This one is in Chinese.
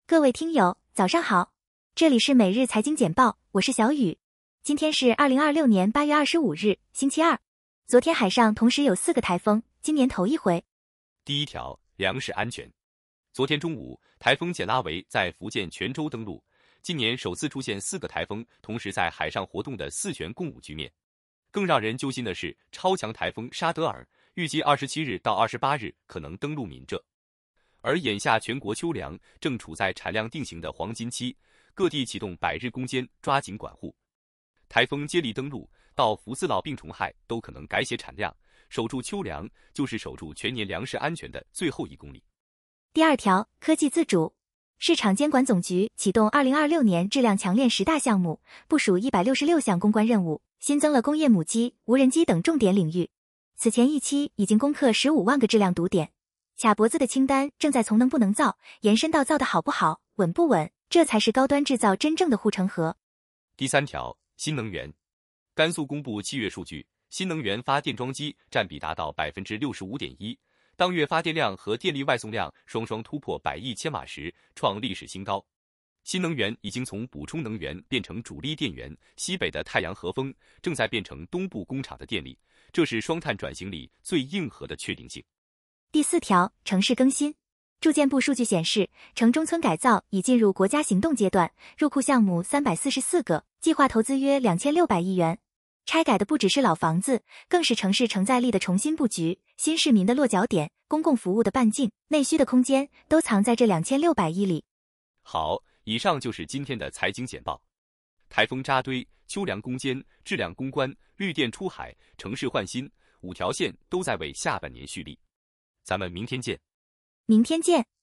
各位听友，早上好，这里是每日财经简报，我是小雨。今天是2026年8月25日，星期二。昨天海上同时有4个台风，今年头一回。 第一条，粮食安全。昨天中午，台风简拉维在福建泉州登陆，今年首次出现4个台风同时在海上活动的4旋共舞局面。更让人揪心的是，超强台风沙德尔预计27日到28日可能登陆闽浙。而眼下全国秋粮正处在产量定型的黄金期，各地启动100日攻坚，抓紧管护。台风接力登陆到福斯痨病虫害都可能改写产量，守住秋粮就是守住全年粮食安全的最后1公里。 第二条，科技自主。市场监管总局启动2026年质量强链10大项目，部署166项攻关任务，新增了工业母机、无人机等重点领域。此前一期已经攻克15万个质量堵点，卡脖子的清单正在从能不能造延伸到造的好不好、稳不稳，这才是高端制造真正的护城河。 第三条，新能源。甘肃公布7月数据，新能源发电装机占比达到 65.1%， 当月发电量和电力外送量双双突破100亿千瓦时，创历史新高。新能源已经从补充能源变成主力电源，西北的太阳和风正在变成东部工厂的电力，这是双碳转型里最硬核的确定性。 第4条，城市更新。住建部数据显示，城中村改造已进入国家行动阶段，入库项目344个，计划投资约2600亿元。拆改的不只是老房子，更是城市承载力的重新布局，新市民的落脚点，公共服务的半径，内需的空间，都藏在这2600亿里。 好，以上就是今天的财经简报。台风扎堆，秋粮攻坚，质量攻关，绿电出海，城市焕新，5条线都在为下半年蓄力。咱们明天见。 明天见。